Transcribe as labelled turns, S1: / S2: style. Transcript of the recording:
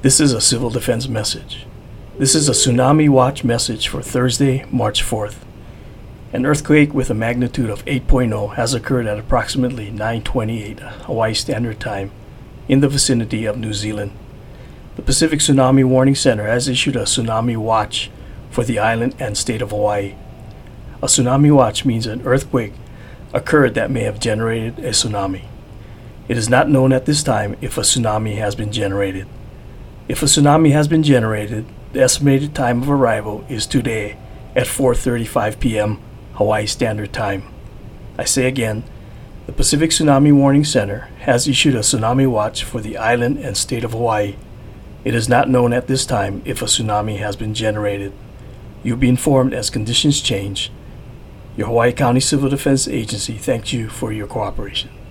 S1: This is a civil defense message. This is a tsunami watch message for Thursday, March 4th. An earthquake with a magnitude of 8.0 has occurred at approximately 9:28 Hawaii Standard Time in the vicinity of New Zealand. The Pacific Tsunami Warning Center has issued a tsunami watch for the island and state of Hawaii. A tsunami watch means an earthquake occurred that may have generated a tsunami. It is not known at this time if a tsunami has been generated. If a tsunami has been generated, the estimated time of arrival is today at 4:35 p.m. Hawaii Standard Time. I say again, the Pacific Tsunami Warning Center has issued a tsunami watch for the island and state of Hawaii. It is not known at this time if a tsunami has been generated. You'll be informed as conditions change. Your Hawaii County Civil Defense Agency thanks you for your cooperation.